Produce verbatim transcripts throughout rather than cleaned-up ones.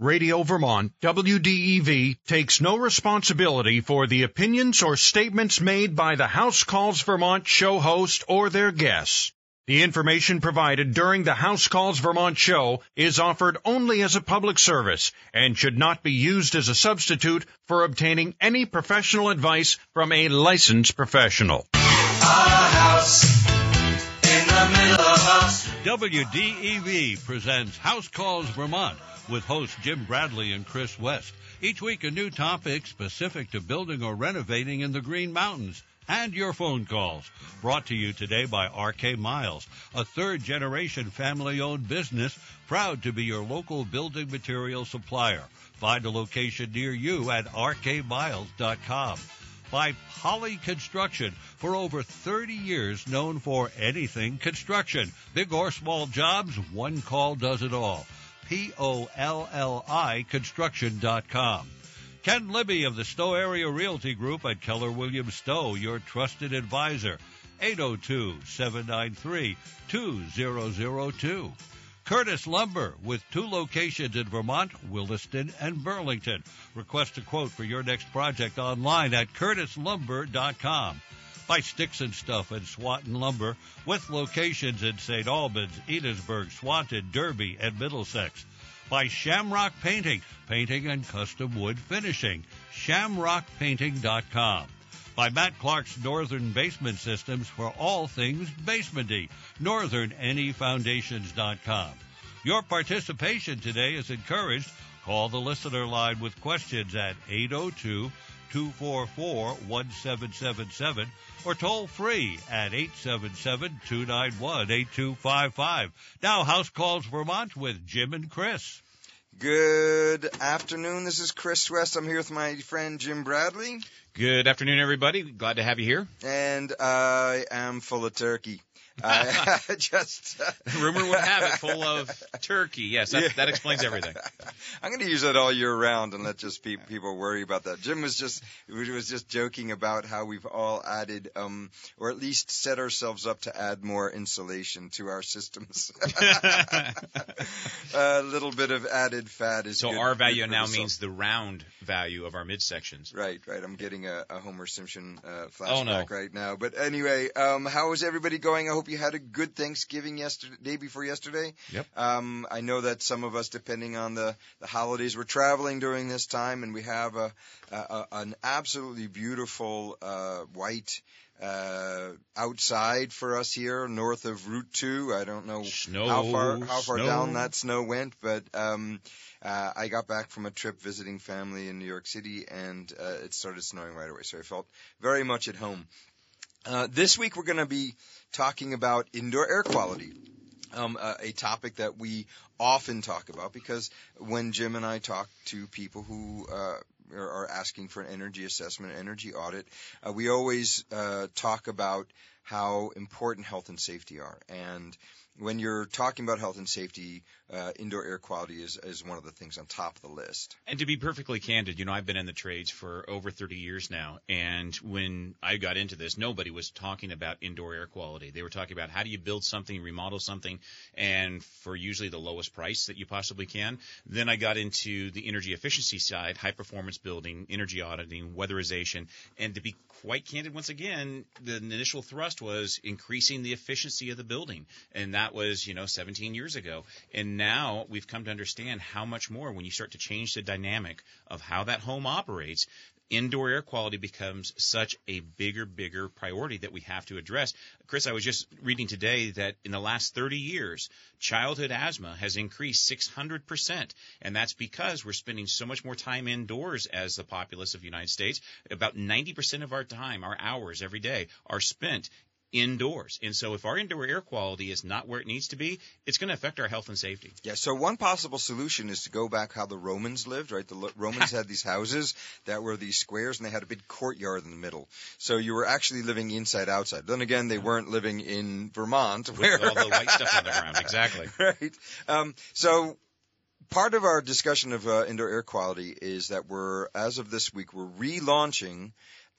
Radio Vermont, W D E V, takes no responsibility for the opinions or statements made by the House Calls Vermont show host or their guests. The information provided during the House Calls Vermont show is offered only as a public service and should not be used as a substitute for obtaining any professional advice from a licensed professional. A house in the middle of us. W D E V presents House Calls Vermont with hosts Jim Bradley and Chris West. Each week a new topic specific to building or renovating in the Green Mountains. And your phone calls. Brought to you today by R K Miles, a third-generation family-owned business proud to be your local building material supplier. Find a location near you at r k miles dot com. By Poly Construction, for over thirty years known for anything construction. Big or small jobs, one call does it all. P O L L I construction dot com. Ken Libby of the Stowe Area Realty Group at Keller Williams Stowe, your trusted advisor. eight oh two, seven nine three, two oh oh two. Curtis Lumber with two locations in Vermont, Williston and Burlington. Request a quote for your next project online at curtis lumber dot com. By Sticks and Stuff and Swanton Lumber with locations in Saint Albans, Edensburg, Swanton, Derby, and Middlesex. By Shamrock Painting, painting and custom wood finishing, shamrock painting dot com. By Matt Clark's Northern Basement Systems for all things basementy, northern n e foundations dot com. Your participation today is encouraged. Call the listener line with questions at eight oh two, two four four, one seven seven seven or toll free at eight seven seven, two nine one, eight two five five. Now, House Calls Vermont with Jim and Chris. Good afternoon. This is Chris West. I'm here with my friend Jim Bradley. Good afternoon, everybody. Glad to have you here. And I am full of turkey. I just uh, rumor would have it full of turkey. Yes, that, yeah. that explains everything. I'm going to use that all year round and let just pe- people worry about that. Jim was just was just joking about how we've all added, um, or at least set ourselves up to add more insulation to our systems. A little bit of added fat is so good, our value now result. means the round value of our midsections. Right, right. I'm getting a, a Homer Simpson uh, flashback oh, no. right now. But anyway, um, how is everybody going? I hope you had a good Thanksgiving yesterday, day before yesterday. Yep. Um, I know that some of us, depending on the, the holidays, we're traveling during this time, and we have a, a, a an absolutely beautiful uh, white uh, outside for us here north of Route Two. I don't know snow, how far how far snow. down that snow went, but um, uh, I got back from a trip visiting family in New York City, and uh, it started snowing right away, so I felt very much at home. Uh, this week we're going to be talking about indoor air quality, um, uh, a topic that we often talk about because when Jim and I talk to people who uh, are, are asking for an energy assessment, energy audit, uh, we always uh, talk about how important health and safety are. And when you're talking about health and safety, uh, indoor air quality is, is one of the things on top of the list. And to be perfectly candid, you know, I've been in the trades for over thirty years now. And when I got into this, nobody was talking about indoor air quality. They were talking about how do you build something, remodel something, and for usually the lowest price that you possibly can. Then I got into the energy efficiency side, high-performance building, energy auditing, weatherization. And to be quite candid, once again, the initial thrust was increasing the efficiency of the building. And that was, you know, seventeen years ago. And now we've come to understand how much more when you start to change the dynamic of how that home operates, indoor air quality becomes such a bigger, bigger priority that we have to address. Chris, I was just reading today that in the last thirty years, childhood asthma has increased six hundred percent. And that's because we're spending so much more time indoors as the populace of the United States. About ninety percent of our time, our hours every day, are spent indoors. And so if our indoor air quality is not where it needs to be, it's going to affect our health and safety. Yeah, so one possible solution is to go back how the Romans lived, right? The Lo- Romans had these houses that were these squares, and they had a big courtyard in the middle. So you were actually living inside outside. Then again, they weren't living in Vermont. Where with all the white stuff on the ground, exactly. Right. Um, so part of our discussion of uh, indoor air quality is that we're, as of this week, we're relaunching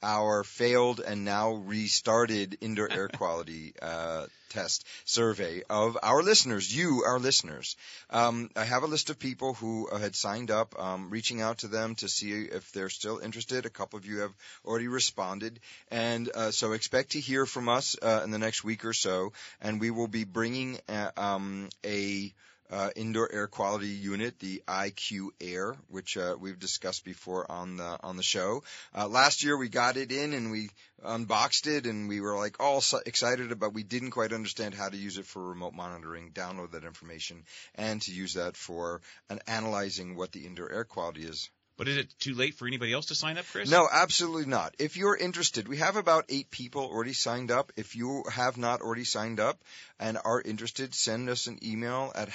our failed and now restarted indoor air quality uh, test survey of our listeners, you, our listeners. Um, I have a list of people who uh, had signed up, um, reaching out to them to see if they're still interested. A couple of you have already responded. And uh, so expect to hear from us uh, in the next week or so. And we will be bringing uh, um, a Uh, indoor air quality unit, the I Q Air, which uh, we've discussed before on the on the show. Uh, last year we got it in and we unboxed it and we were like all so excited about. We didn't quite understand how to use it for remote monitoring. Download that information and to use that for an analyzing what the indoor air quality is. But is it too late for anybody else to sign up, Chris? No, absolutely not. If you're interested, we have about eight people already signed up. If you have not already signed up and are interested, send us an email at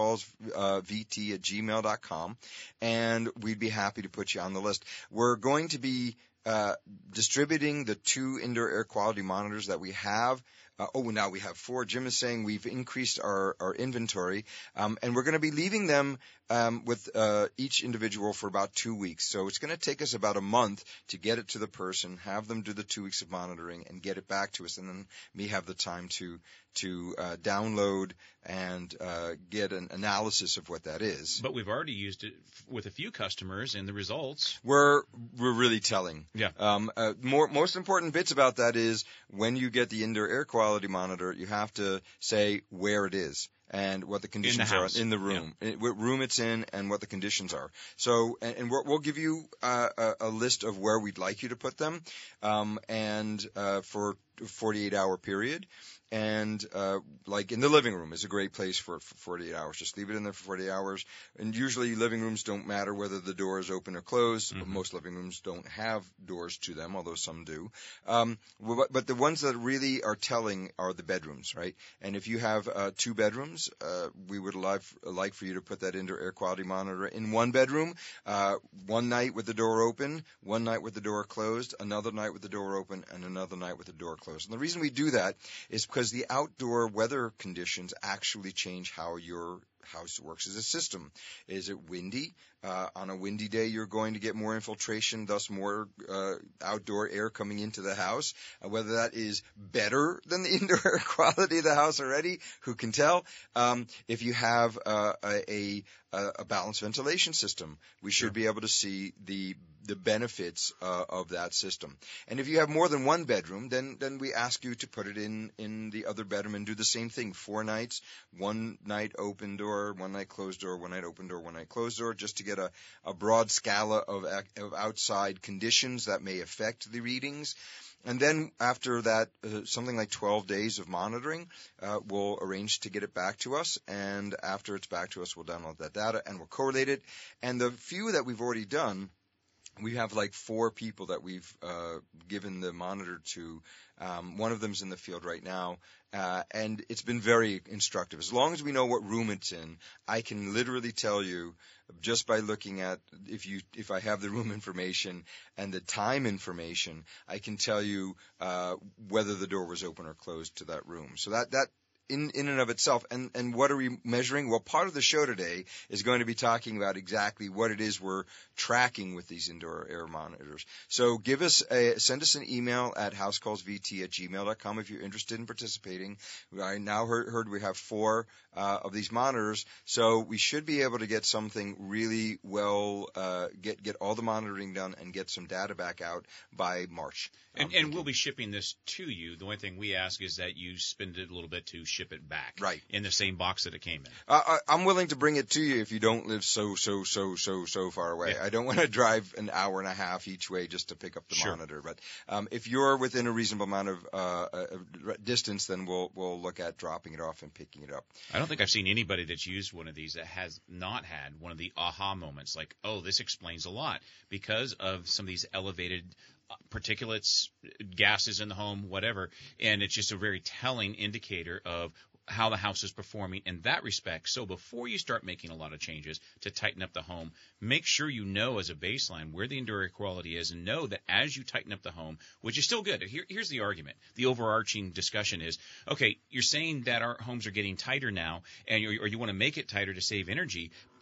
housecallsvt at gmail dot com, and we'd be happy to put you on the list. We're going to be uh, distributing the two indoor air quality monitors that we have. Uh, oh, now we have four. Jim is saying we've increased our, our inventory, um, and we're going to be leaving them um, with uh, each individual for about two weeks. So it's going to take us about a month to get it to the person, have them do the two weeks of monitoring, and get it back to us, and then me have the time to to uh, download and uh, get an analysis of what that is. But we've already used it with a few customers, and the results We're we're really telling. Yeah. Um, uh, more most important bits about that is when you get the indoor air quality monitor, you have to say where it is and what the conditions house. are in the room, yeah. in, what room it's in, and what the conditions are. So, and, and we're, we'll give you uh, a, a list of where we'd like you to put them, um, and uh, for a forty-eight hour period. And uh, like in the living room is a great place for, for forty-eight hours. Just leave it in there for forty-eight hours. And usually living rooms don't matter whether the door is open or closed. Mm-hmm. Most living rooms don't have doors to them, although some do. Um, but, but the ones that really are telling are the bedrooms, right? And if you have uh, two bedrooms, uh, we would love, like for you to put that indoor air quality monitor in one bedroom, uh, one night with the door open, one night with the door closed, another night with the door open, and another night with the door closed. And the reason we do that is because because the outdoor weather conditions actually change how your house works as a system. Is it windy? Uh, on a windy day, you're going to get more infiltration, thus more uh, outdoor air coming into the house. Uh, whether that is better than the indoor air quality of the house already, who can tell? Um, if you have uh, a, a, a balanced ventilation system, we should sure. be able to see the the benefits uh, of that system. And if you have more than one bedroom, then then we ask you to put it in in the other bedroom and do the same thing. Four nights, one night open door, one night closed door, one night open door, one night closed door, just to get a, a broad scala of, of outside conditions that may affect the readings. And then after that, uh, something like twelve days of monitoring, uh, we'll arrange to get it back to us. And after it's back to us, we'll download that data and we'll correlate it. And the few that we've already done, we have like four people that we've uh, given the monitor to. Um, one of them's in the field right now, uh, and it's been very instructive. As long as we know what room it's in, I can literally tell you just by looking at if you if I have the room information and the time information, I can tell you uh, whether the door was open or closed to that room. So that that. In, in and of itself. And, and what are we measuring? Well, part of the show today is going to be talking about exactly what it is we're tracking with these indoor air monitors. So give us a, send us an email at housecallsvt at gmail dot com if you're interested in participating. I now heard, heard we have four uh, of these monitors, so we should be able to get something really well, uh, get, get all the monitoring done and get some data back out by March. And, and we'll be shipping this to you. The only thing we ask is that you spend it a little bit to ship it back. Right. In the same box that it came in. Uh, I, I'm willing to bring it to you if you don't live so, so, so, so, so far away. Yeah. I don't want to drive an hour and a half each way just to pick up the sure. monitor. But um, if you're within a reasonable amount of uh, uh, distance, then we'll we'll look at dropping it off and picking it up. I don't think I've seen anybody that's used one of these that has not had one of the aha moments like, oh, this explains a lot because of some of these elevated particulates, gases in the home, whatever, and it's just a very telling indicator of how the house is performing in that respect. So before you start making a lot of changes to tighten up the home, make sure you know as a baseline where the indoor air quality is and know that as you tighten up the home, which is still good. Here, here's the argument. The overarching discussion is, okay, you're saying that our homes are getting tighter now and you're, or you want to make it tighter to save energy.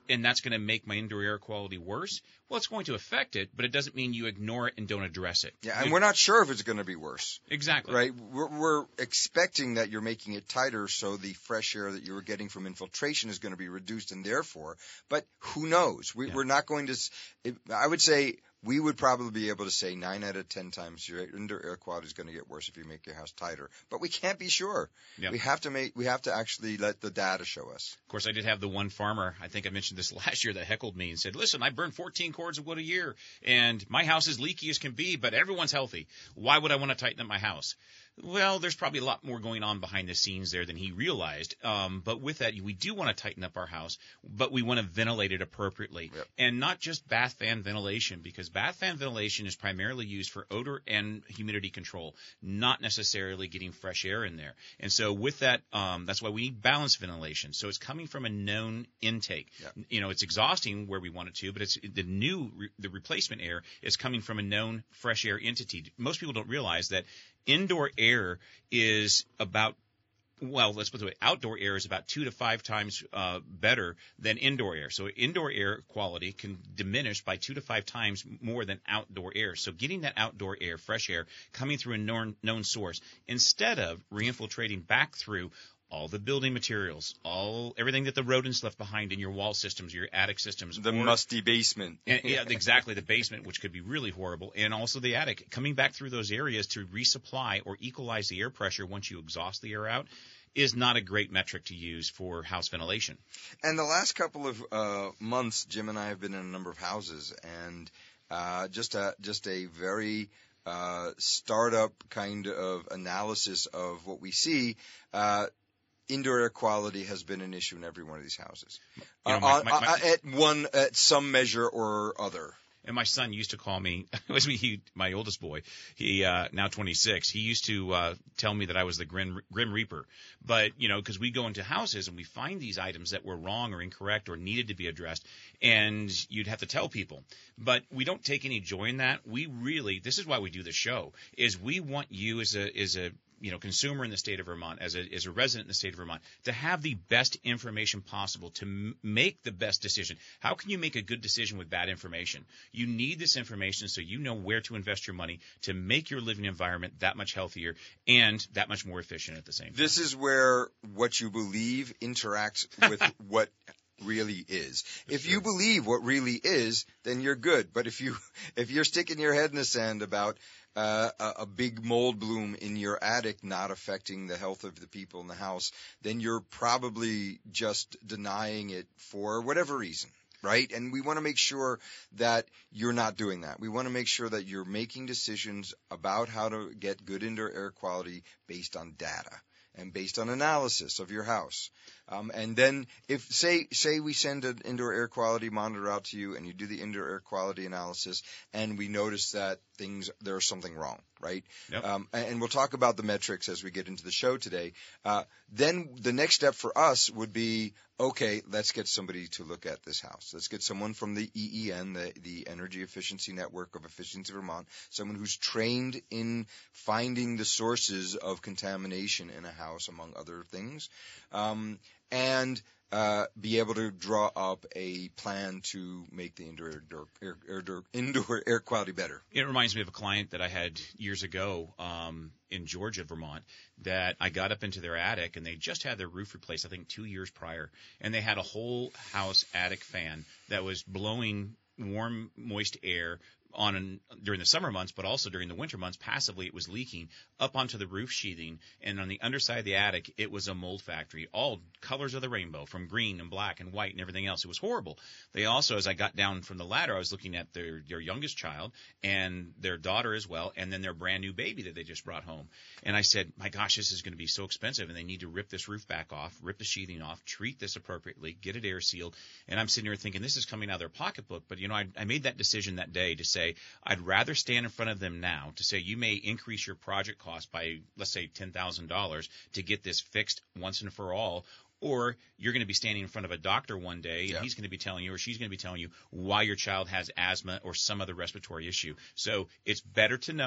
and that's going to make my indoor air quality worse. Well, it's going to affect it, but it doesn't mean you ignore it and don't address it. Yeah, and we're not sure if it's going to be worse. Exactly. Right? We're, we're expecting that you're making it tighter so the fresh air that you're getting from infiltration is going to be reduced, and therefore, but who knows? We, Yeah. We're not going to, if, I would say, we would probably be able to say nine out of ten times your indoor air quality is going to get worse if you make your house tighter. But we can't be sure. Yep. We have to make. We have to actually let the data show us. Of course, I did have the one farmer, I think I mentioned this last year, that heckled me and said, listen, I burn fourteen cords of wood a year, and my house is leaky as can be, but everyone's healthy. Why would I want to tighten up my house? Well, there's probably a lot more going on behind the scenes there than he realized. Um, but with that, we do want to tighten up our house, but we want to ventilate it appropriately. Yep. And not just bath fan ventilation, because bath fan ventilation is primarily used for odor and humidity control, not necessarily getting fresh air in there. And so with that, um, that's why we need balanced ventilation. So it's coming from a known intake. Yep. You know, it's exhausting where we want it to, but it's the new, re- the replacement air is coming from a known fresh air entity. Most people don't realize that indoor air is about, well, let's put it this way, outdoor air is about two to five times uh, better than indoor air. So indoor air quality can diminish by two to five times more than outdoor air. So getting that outdoor air, fresh air, coming through a known, known source, instead of reinfiltrating back through all the building materials, all everything that the rodents left behind in your wall systems, your attic systems. The or, musty basement. and, yeah, exactly, the basement, which could be really horrible, and also the attic. Coming back through those areas to resupply or equalize the air pressure once you exhaust the air out is not a great metric to use for house ventilation. And the last couple of uh, months, Jim and I have been in a number of houses, and uh, just a just a very uh, startup kind of analysis of what we see. Uh, Indoor air quality has been an issue in every one of these houses, You know, uh, my- on- my- my- uh, at one at some measure or other. And my son used to call me, it was me, he, my oldest boy, he, uh, now twenty-six, he used to, uh, tell me that I was the Grim, Grim Reaper. But, you know, cause we go into houses and we find these items that were wrong or incorrect or needed to be addressed, and you'd have to tell people. But we don't take any joy in that. We really, this is why we do the show, is we want you as a, as a, you know, consumer in the state of Vermont, as a, as a resident in the state of Vermont, to have the best information possible to m- make the best decision. How can you make a good decision with bad information? You need this information so you know where to invest your money to make your living environment that much healthier and that much more efficient at the same time. This is where what you believe interacts with what really is. If you believe what really is, then you're good. But if you if you're sticking your head in the sand about uh, a, a big mold bloom in your attic not affecting the health of the people in the house, then you're probably just denying it for whatever reason. Right? And we want to make sure that you're not doing that. We want to make sure that you're making decisions about how to get good indoor air quality based on data and based on analysis of your house. Um, and then if, say, say we send an indoor air quality monitor out to you and you do the indoor air quality analysis and we notice that things, there's something wrong, right? Yep. Um, and we'll talk about the metrics as we get into the show today. Uh, then the next step for us would be, okay, let's get somebody to look at this house. Let's get someone from the E E N, the, the Energy Efficiency Network of Efficiency Vermont, someone who's trained in finding the sources of contamination in a house, among other things, um, and uh, be able to draw up a plan to make the indoor air, air, air, indoor air quality better. It reminds me of a client that I had years ago um, in Georgia, Vermont, that I got up into their attic, and they just had their roof replaced, I think, two years prior. And they had a whole house attic fan that was blowing warm, moist air on an, during the summer months, but also during the winter months, passively it was leaking up onto the roof sheathing, and on the underside of the attic, it was a mold factory, all colors of the rainbow, from green and black and white and everything else. It was horrible. They also, as I got down from the ladder, I was looking at their, their youngest child and their daughter as well, and then their brand new baby that they just brought home. And I said, my gosh, this is going to be so expensive, and they need to rip this roof back off, rip the sheathing off, treat this appropriately, get it air sealed. And I'm sitting here thinking, this is coming out of their pocketbook. But, you know, I, I made that decision that day to say, I'd rather stand in front of them now to say, you may increase your project cost by, let's say, ten thousand dollars to get this fixed once and for all, or you're going to be standing in front of a doctor one day, and Yeah. he's going to be telling you, or she's going to be telling you why your child has asthma or some other respiratory issue. So it's better to know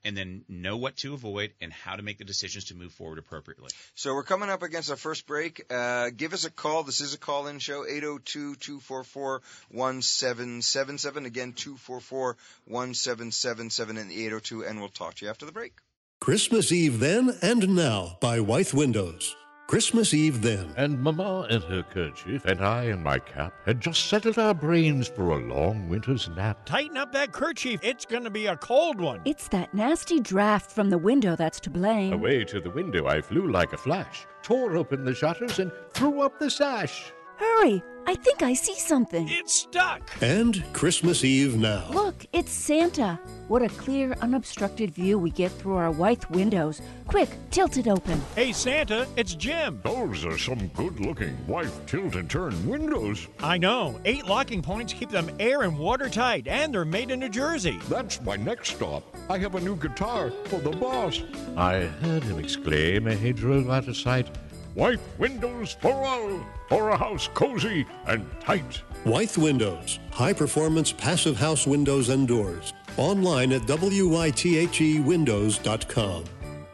and then know what to avoid and how to make the decisions to move forward appropriately. So we're coming up against our first break. Uh, give us a call. This is a call-in show, eight oh two, two four four, one seven seven seven. Again, two four four, one seven seven seven in the eight oh two, and we'll talk to you after the break. Christmas Eve Then and Now by Wythe Windows. Christmas Eve Then. And Mamma in her kerchief and I in my cap had just settled our brains for a long winter's nap. Tighten up that kerchief. It's going to be a cold one. It's that nasty draft from the window that's to blame. Away to the window I flew like a flash, tore open the shutters and threw up the sash. Hurry! I think I see something. It's stuck. And Christmas Eve Now. Look, it's Santa. What a clear, unobstructed view we get through our Wythe windows. Quick, tilt it open. Hey, Santa, it's Jim. Those are some good-looking Wythe tilt-and-turn windows. I know. Eight locking points keep them air and watertight, and they're made in New Jersey. That's my next stop. I have a new guitar for the boss. I heard him exclaim as he drove out of sight. Wythe windows for all, for a house cozy and tight. Wythe Windows, high-performance passive house windows and doors. Online at W Y T H E windows dot com.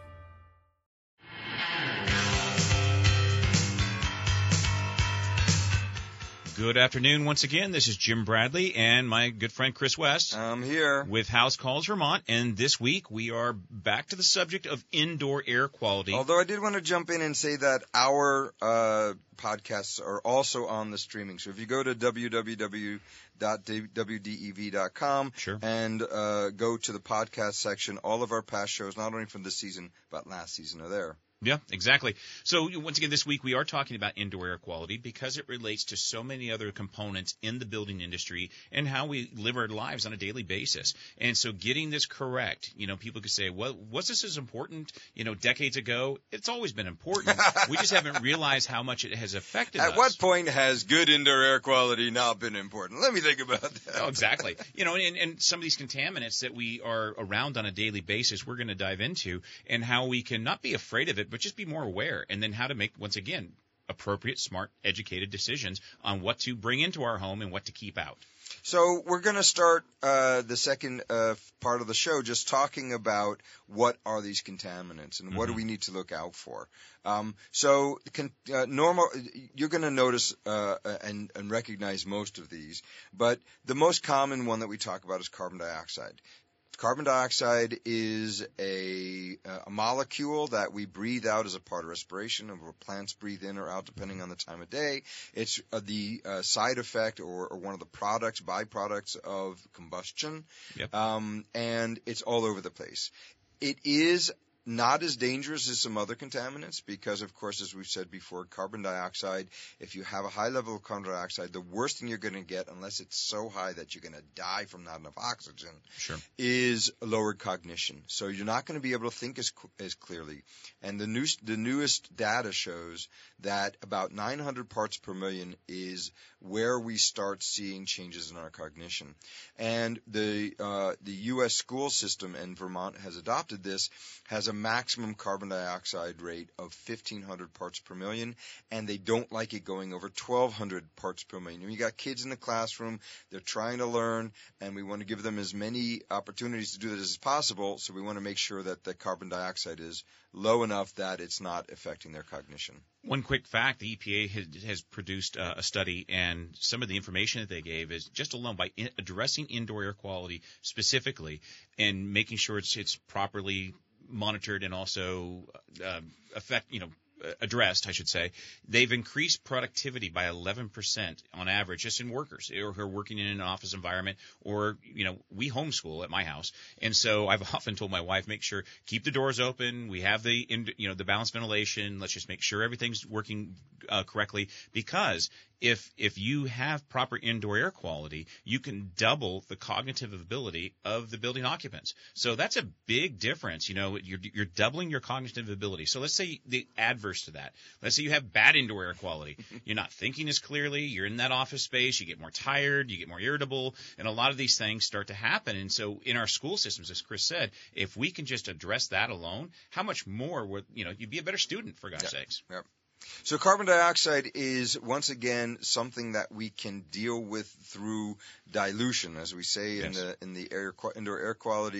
Good afternoon once again. This is Jim Bradley and my good friend Chris West. I'm here. With House Calls Vermont, and this week we are back to the subject of indoor air quality. Although I did want to jump in and say that our uh, podcasts are also on the streaming. So if you go to w w w dot w d e v dot com sure. and uh, go to the podcast section, all of our past shows, not only from this season, but last season, are there. Yeah, exactly. So once again, this week we are talking about indoor air quality because it relates to so many other components in the building industry and how we live our lives on a daily basis. And so getting this correct, you know, people could say, well, was this as important, you know, decades ago? It's always been important. We just haven't realized how much it has affected At us. what point has good indoor air quality not been important? Let me think about that. Oh, exactly. You know, and, and some of these contaminants that we are around on a daily basis, we're going to dive into, and how we can not be afraid of it, but just be more aware, and then how to make, once again, appropriate, smart, educated decisions on what to bring into our home and what to keep out. So we're going to start uh, the second uh, part of the show just talking about what are these contaminants and what mm-hmm. do we need to look out for. Um, so con- uh, normal, you're going to notice uh, and, and recognize most of these, but the most common one that we talk about is carbon dioxide. Carbon dioxide is a, a molecule that we breathe out as a part of respiration, or plants breathe in or out depending on the time of day. It's uh, the uh, side effect or, or one of the products, byproducts of combustion, yep. um, and it's all over the place. It is not as dangerous as some other contaminants because, of course, as we've said before, carbon dioxide, if you have a high level of carbon dioxide, the worst thing you're going to get, unless it's so high that you're going to die from not enough oxygen, sure. is lowered cognition. So you're not going to be able to think as as clearly. And the new, the newest data shows that about nine hundred parts per million is where we start seeing changes in our cognition. And the uh, the U S school system, and Vermont has adopted this, has a maximum carbon dioxide rate of fifteen hundred parts per million, and they don't like it going over twelve hundred parts per million. And you got kids in the classroom, they're trying to learn, and we want to give them as many opportunities to do this as possible, so we want to make sure that the carbon dioxide is low enough that it's not affecting their cognition. One quick fact, the E P A has, has produced uh, a study, and some of the information that they gave is just alone by in, addressing indoor air quality specifically and making sure it's, it's properly monitored and also uh, affect, you know, addressed, I should say, they've increased productivity by eleven percent on average, just in workers who are working in an office environment, or, you know, we homeschool at my house. And so I've often told my wife, make sure, keep the doors open. We have the, you know, the balanced ventilation. Let's just make sure everything's working uh, correctly, because if if you have proper indoor air quality, you can double the cognitive ability of the building occupants. So that's a big difference. You know, you're you're doubling your cognitive ability. So let's say the adverse to that. Let's say you have bad indoor air quality. You're not thinking as clearly. You're in that office space. You get more tired. You get more irritable, and a lot of these things start to happen. And so in our school systems, as Chris said, if we can just address that alone, how much more would, you know, you'd be a better student, for God's yep. sakes. Yep. So carbon dioxide is, once again, something that we can deal with through dilution, as we say yes. in the in the air indoor air quality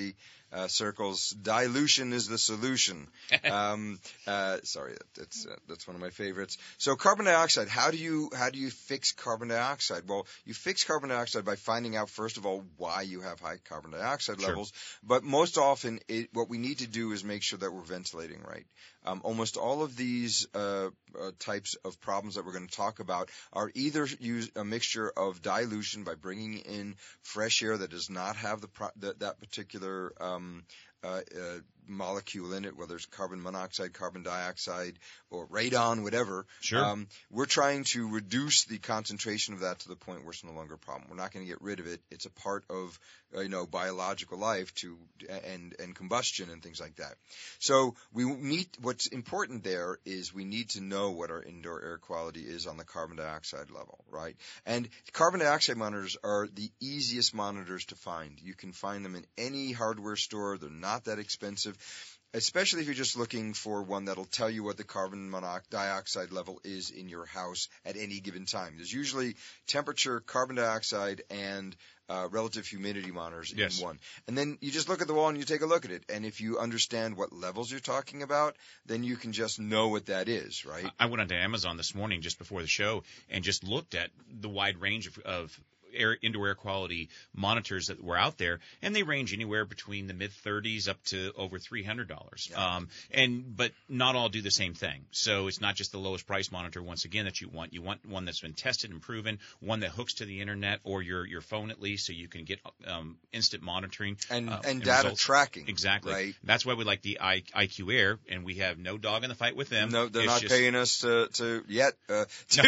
uh, circles, dilution is the solution. um, uh, sorry, that, that's uh, that's one of my favorites. So carbon dioxide. How do you how do you fix carbon dioxide? Well, you fix carbon dioxide by finding out first of all why you have high carbon dioxide Sure. levels. But most often, it, what we need to do is make sure that we're ventilating right. Um, almost all of these uh, uh, types of problems that we're going to talk about are either use a mixture of dilution by bringing in fresh air that does not have the pro- that, that particular um, uh, uh, molecule in it, whether it's carbon monoxide, carbon dioxide, or radon, whatever. Sure. Um, we're trying to reduce the concentration of that to the point where it's no longer a problem. We're not going to get rid of it. It's a part of, uh, you know, biological life to and and combustion and things like that. So we need. What's important there is we need to know what our indoor air quality is on the carbon dioxide level, right? And carbon dioxide monitors are the easiest monitors to find. You can find them in any hardware store. They're not that expensive, especially if you're just looking for one that'll tell you what the carbon dioxide level is in your house at any given time. There's usually temperature, carbon dioxide, and uh, relative humidity monitors Yes. in one. And then you just look at the wall and you take a look at it. And if you understand what levels you're talking about, then you can just know what that is, right? I went onto Amazon this morning just before the show and just looked at the wide range of, of air, indoor air quality monitors that were out there, and they range anywhere between the mid thirties up to over three hundred dollars. Yeah. Um, and but not all do the same thing. So it's not just the lowest price monitor once again that you want. You want one that's been tested and proven, one that hooks to the internet or your your phone at least, so you can get um, instant monitoring And uh, and data results. tracking. Exactly. Right? That's why we like the I, IQ Air, and we have no dog in the fight with them. No, they're It's not just- paying us to, to yet uh,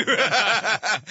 to,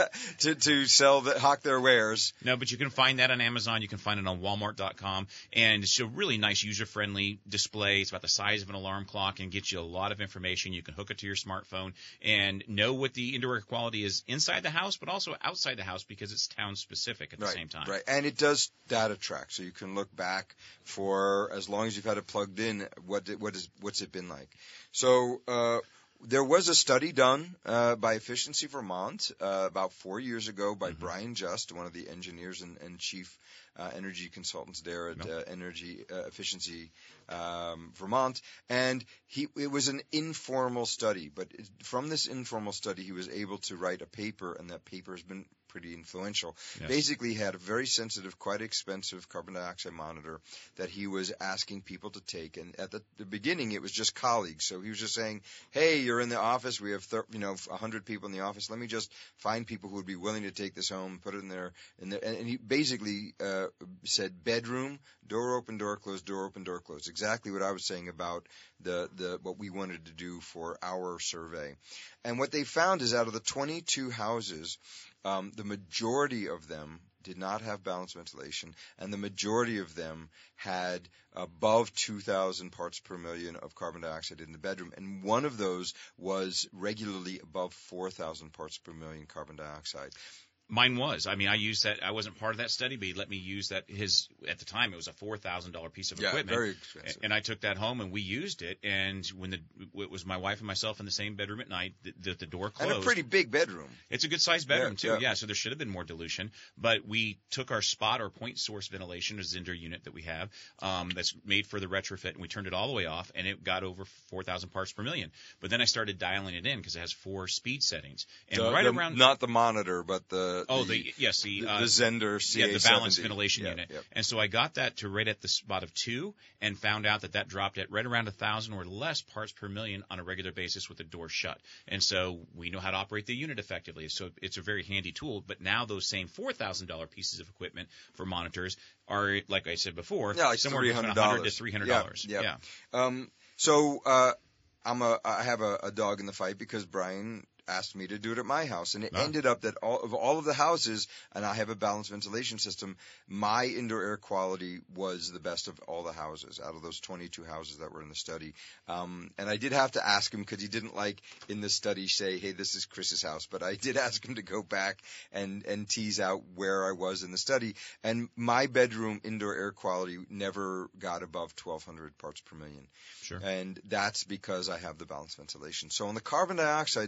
to to sell the hawk their wares. No, but you can find that on Amazon. You can find it on Walmart dot com. And it's a really nice, user-friendly display. It's about the size of an alarm clock and gets you a lot of information. You can hook it to your smartphone and know what the indoor air quality is inside the house, but also outside the house because it's town-specific at the Right, same time. right, and it does data track, so you can look back for as long as you've had it plugged in. What did, what is what's it been like? So. Uh, There was a study done uh, by Efficiency Vermont uh, about four years ago by Mm-hmm. Brian Just, one of the engineers and, and chief uh, energy consultants there at Yep. uh, Energy uh, Efficiency um, Vermont, and he it was an informal study. But it, from this informal study, he was able to write a paper, and that paper has been pretty influential. Yes. Basically, he had a very sensitive, quite expensive carbon dioxide monitor that he was asking people to take. And at the, the beginning, it was just colleagues. So he was just saying, "Hey, you're in the office. We have, thir- you know, a hundred people in the office. Let me just find people who would be willing to take this home, put it in there." In there. And, and he basically uh, said, "Bedroom, door open, door closed, door open, door closed." Exactly what I was saying about the the what we wanted to do for our survey. And what they found is out of the twenty-two houses, Um, the majority of them did not have balanced ventilation, and the majority of them had above two thousand parts per million of carbon dioxide in the bedroom, and one of those was regularly above four thousand parts per million carbon dioxide. Mine was. I mean, I used that. I wasn't part of that study, but he let me use that. His at the time, it was a four thousand dollar piece of Yeah, equipment. very expensive. And I took that home and we used it. And when the it was my wife and myself in the same bedroom at night, the, the, the door closed. And a pretty big bedroom. It's a good sized bedroom Yeah, too. yeah. Yeah. So there should have been more dilution, but we took our spot or point source ventilation, as indoor unit that we have, um, that's made for the retrofit, and we turned it all the way off, and it got over four thousand parts per million. But then I started dialing it in because it has four speed settings, and The- right the- around not the monitor, but the oh the, the yes the the, uh, the Zender C A seventy. yeah, the balanced ventilation Yeah, unit. yeah. And so I got that to right at the spot of two and found out that that dropped at right around one thousand or less parts per million on a regular basis with the door shut. And so we know how to operate the unit effectively. So it's a very handy tool. But now those same four thousand dollars pieces of equipment for monitors are, like I said before, Yeah, like somewhere three between hundred one hundred dollars to three hundred dollars. Yeah, yeah. yeah. Um, so uh, I'm a I have a, a dog in the fight because Brian asked me to do it at my house, and it Ah. ended up that all of all of the houses, and I have a balanced ventilation system, my indoor air quality was the best of all the houses out of those twenty-two houses that were in the study. Um, and I did have to ask him because he didn't like in the study say, "Hey, this is Chris's house," but I did ask him to go back and and tease out where I was in the study. And my bedroom indoor air quality never got above twelve hundred parts per million. Sure. And that's because I have the balanced ventilation. So on the carbon dioxide side,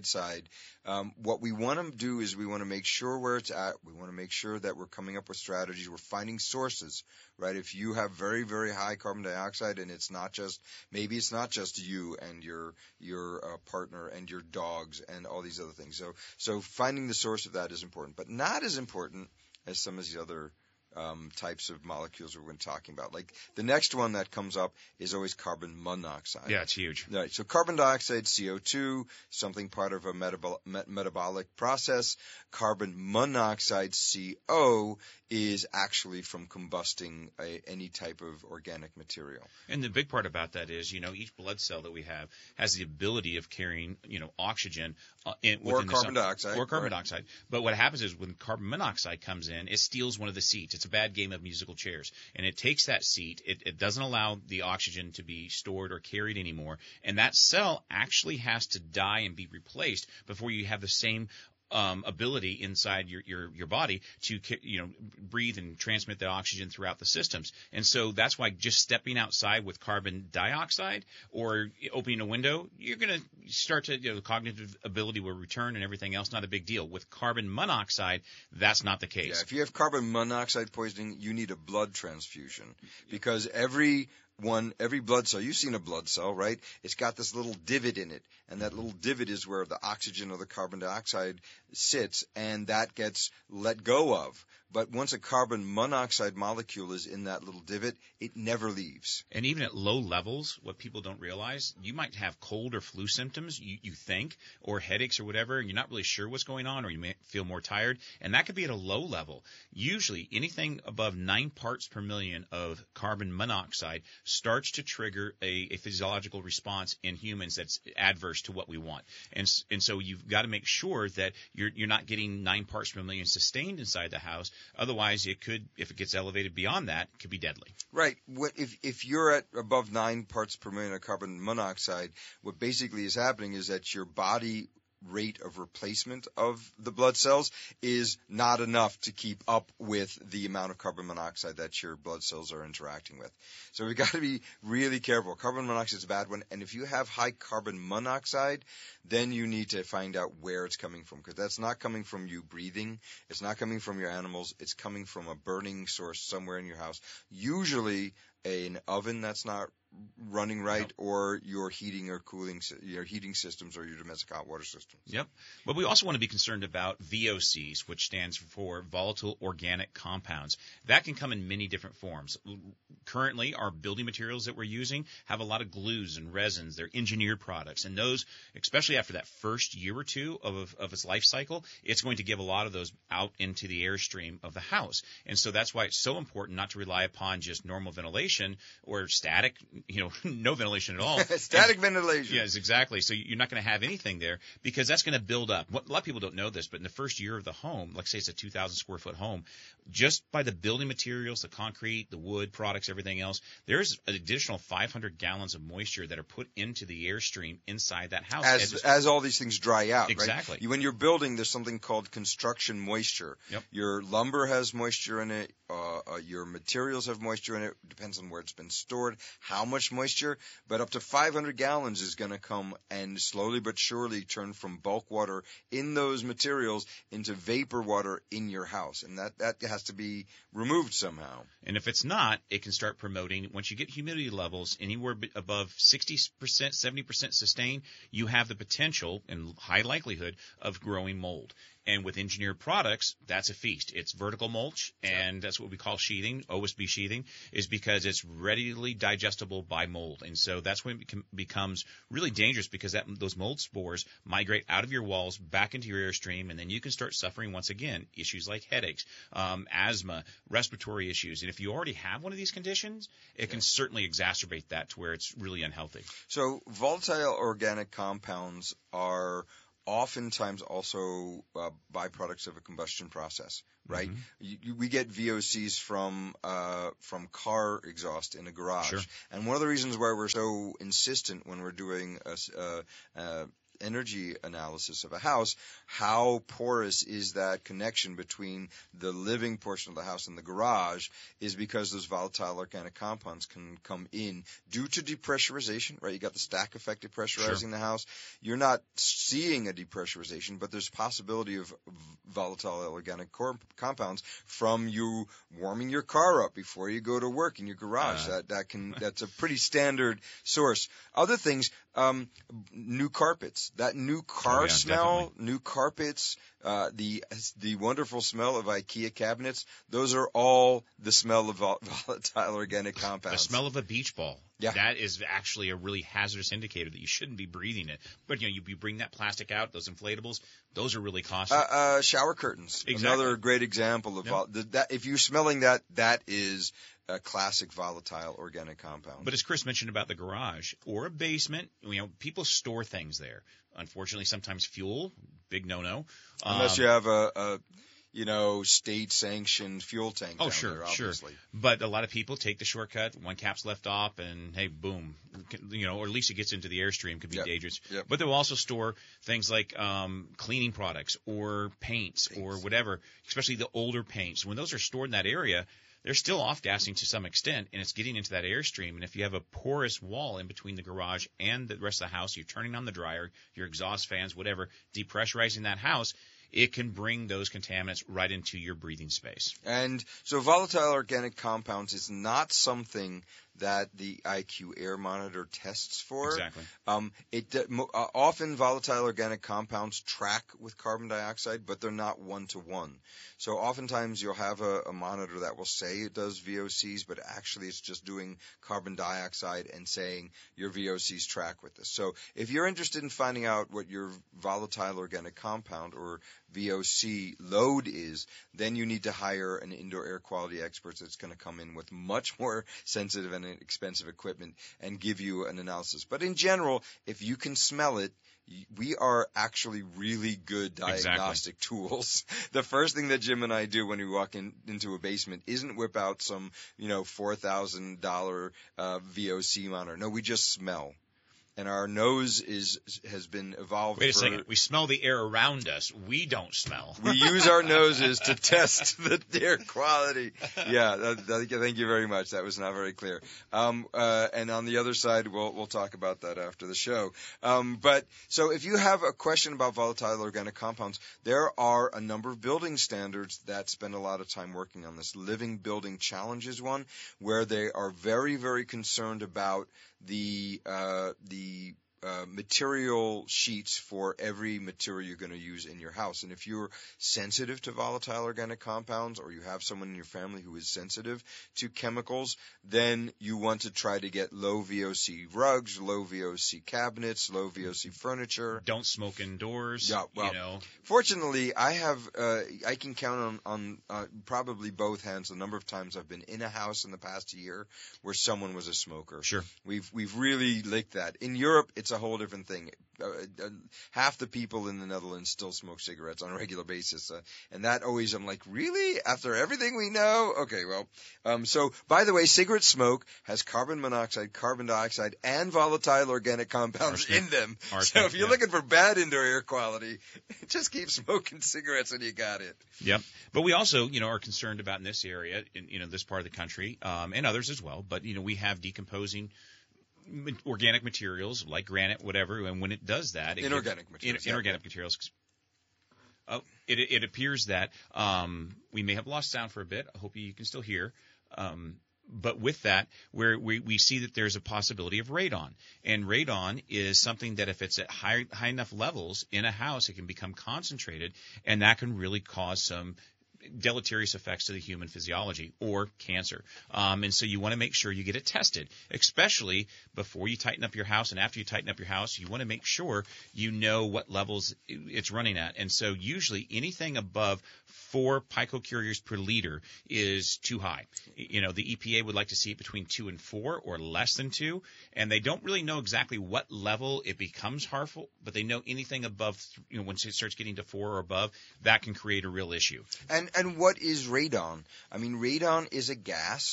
monoxide, um, what we want to do is we want to make sure where it's at. We want to make sure that we're coming up with strategies. We're finding sources, right? If you have very, very high carbon dioxide, and it's not just, maybe it's not just you and your your uh, partner and your dogs and all these other things. So, so finding the source of that is important, but not as important as some of these other Um, types of molecules we've been talking about. Like the next one that comes up is always carbon monoxide. Yeah, it's huge. Right. So carbon dioxide, C O two, something part of a metabol- met- metabolic process. Carbon monoxide, C O, is actually from combusting a, any type of organic material. And the big part about that is, you know, each blood cell that we have has the ability of carrying, you know, oxygen uh, in, or within carbon the cell, dioxide. or carbon right. dioxide. But what happens is when carbon monoxide comes in, it steals one of the seats. It's a bad game of musical chairs, and it takes that seat. It, it doesn't allow the oxygen to be stored or carried anymore, and that cell actually has to die and be replaced before you have the same Um, ability inside your, your, your body to, you know, breathe and transmit the oxygen throughout the systems. And so that's why just stepping outside with carbon dioxide or opening a window, you're going to start to, you know, the cognitive ability will return and everything else, not a big deal. With carbon monoxide, that's not the case. Yeah, if you have carbon monoxide poisoning, you need a blood transfusion because every one, every blood cell, you've seen a blood cell, right? It's got this little divot in it, and that little divot is where the oxygen or the carbon dioxide sits, and that gets let go of. But once a carbon monoxide molecule is in that little divot, it never leaves. And even at low levels, what people don't realize, you might have cold or flu symptoms, you, you think, or headaches or whatever, and you're not really sure what's going on, or you may feel more tired, and that could be at a low level. Usually, anything above nine parts per million of carbon monoxide starts to trigger a, a physiological response in humans that's adverse to what we want. And, and so you've got to make sure that you're, you're not getting nine parts per million sustained inside the house. Otherwise, it could, if it gets elevated beyond that, it could be deadly. Right. What, if if you're at above nine parts per million of carbon monoxide, what basically is happening is that your body rate of replacement of the blood cells is not enough to keep up with the amount of carbon monoxide that your blood cells are interacting with. So we've got to be really careful. Carbon monoxide is a bad one. And if you have high carbon monoxide, then you need to find out where it's coming from, because that's not coming from you breathing. It's not coming from your animals. It's coming from a burning source somewhere in your house, usually an oven that's not running right, yep. or your heating or cooling, your heating systems or your domestic hot water systems. Yep. But we also want to be concerned about V O Cs, which stands for volatile organic compounds. That can come in many different forms. Currently, our building materials that we're using have a lot of glues and resins. They're engineered products, and those, especially after that first year or two of, of its life cycle, it's going to give a lot of those out into the airstream of the house. And so that's why it's so important not to rely upon just normal ventilation or static, you know, no ventilation at all. Static and, ventilation. Yes, exactly. So you're not going to have anything there because that's going to build up. What, a lot of people don't know this, but in the first year of the home, like say it's a two thousand square foot home, just by the building materials, the concrete, the wood products, everything else, there's an additional five hundred gallons of moisture that are put into the airstream inside that house. As, as, as all these things dry out, exactly. Right? You, when you're building, there's something called construction moisture. Yep. Your lumber has moisture in it. Uh, uh, your materials have moisture in it. Depends on where it's been stored, how much moisture. But up to five hundred gallons is going to come and slowly but surely turn from bulk water in those materials into vapor water in your house. And that, that has to be removed somehow. And if it's not, it can start promoting, once you get humidity levels anywhere above sixty percent, seventy percent sustained, you have the potential and high likelihood of growing mold. And with engineered products, that's a feast. It's vertical mulch, and that's what we call sheathing, O S B sheathing, is because it's readily digestible by mold. And so that's when it becomes really dangerous, because that, those mold spores migrate out of your walls back into your airstream, and then you can start suffering, once again, issues like headaches, um, asthma, respiratory issues. And if you already have one of these conditions, it can certainly exacerbate that to where it's really unhealthy. So volatile organic compounds are oftentimes also uh, byproducts of a combustion process, right? Mm-hmm. You, you, we get V O Cs from uh, from car exhaust in a garage, sure. And one of the reasons why we're so insistent when we're doing a, uh, uh, energy analysis of a house, how porous is that connection between the living portion of the house and the garage is because those volatile organic compounds can come in due to depressurization, right? You got the stack effect depressurizing Sure. the house. You're not seeing a depressurization, but there's possibility of volatile organic cor- compounds from you warming your car up before you go to work in your garage. Uh. that that can that's a pretty standard source. Other things, um, new carpets. That new car Oh, yeah, smell, definitely. new carpets, uh, the the wonderful smell of IKEA cabinets. Those are all the smell of vol- volatile organic The compounds. smell of a beach ball. Yeah. That is actually a really hazardous indicator that you shouldn't be breathing it. But, you know, you, you bring that plastic out, those inflatables, those are really costly. Uh, uh, shower curtains. Exactly. Another great example of Yep. vol- th- that. If you're smelling that, that is a classic volatile organic compound. But as Chris mentioned about the garage or a basement, you know, people store things there. Unfortunately, sometimes fuel, big no-no. Unless Um, you have a, a you know, state-sanctioned fuel tank. Oh, down sure, there, sure. obviously. But a lot of people take the shortcut. One cap's left off, and hey, boom, you know, or at least it gets into the airstream. Could be Yep. dangerous. Yep. But they'll also store things like um, cleaning products or paints, or Paints. whatever. Especially the older paints. When those are stored in that area, they're still off-gassing to some extent, and it's getting into that airstream. And if you have a porous wall in between the garage and the rest of the house, you're turning on the dryer, your exhaust fans, whatever, depressurizing that house, it can bring those contaminants right into your breathing space. And so volatile organic compounds is not something that the I Q Air Monitor tests for. Exactly. Um, it uh, mo- uh, often volatile organic compounds track with carbon dioxide, but they're not one to one. So oftentimes you'll have a, a monitor that will say it does V O Cs, but actually it's just doing carbon dioxide and saying your V O Cs track with this. So if you're interested in finding out what your volatile organic compound or V O C load is, then you need to hire an indoor air quality expert that's going to come in with much more sensitive and expensive equipment and give you an analysis. But in general, if you can smell it, y- we are actually really good diagnostic tools. The first thing that Jim and I do when we walk in, into a basement isn't whip out some, you know, four thousand dollars uh, V O C monitor. No, we just smell. And our nose is has been evolved. Wait a for, second. We smell the air around us. We don't smell. We use our noses to test the air quality. Yeah, that, that, thank you very much. That was not very clear. Um, uh, and on the other side, we'll we'll talk about that after the show. Um, but so if you have a question about volatile organic compounds, there are a number of building standards that spend a lot of time working on this. Living Building Challenge is one where they are very, very concerned about the uh, the uh, material sheets for every material you're going to use in your house. And if you're sensitive to volatile organic compounds, or you have someone in your family who is sensitive to chemicals, then you want to try to get low V O C rugs, low V O C cabinets, low V O C furniture. Don't smoke indoors. Yeah, well, you know. Fortunately, I have uh, I can count on on uh, probably both hands the number of times I've been in a house in the past year where someone was a smoker. Sure. We've we've really licked that. In Europe, it's a whole different thing. Uh, uh, half the people in the Netherlands still smoke cigarettes on a regular basis, uh, and that always I'm like, really? After everything we know? Okay, well, um, so by the way, cigarette smoke has carbon monoxide, carbon dioxide, and volatile organic compounds Arsenic. in them. Arsenic, So if you're yeah. looking for bad indoor air quality, just keep smoking cigarettes and you got it. Yep. But we also, you know, are concerned about in this area, in you know, this part of the country, um, and others as well. But you know, we have decomposing ma- organic materials like granite, whatever, and when it does that, it Inorganic gets- materials, in- yeah. inorganic materials. Oh, it it appears that um, we may have lost sound for a bit. I hope you can still hear. Um, But with that, where we, we see that there's a possibility of radon. And radon is something that if it's at high, high enough levels in a house, it can become concentrated, and that can really cause some deleterious effects to the human physiology or cancer. Um, and so you want to make sure you get it tested, especially before you tighten up your house and after you tighten up your house. You want to make sure you know what levels it's running at. And so usually anything above four picocuries per liter is too high. You know, the E P A would like to see it between two and four or less than two, and they don't really know exactly what level it becomes harmful, but they know anything above, you know, once it starts getting to four or above, that can create a real issue. And and what is radon? I mean, radon is a gas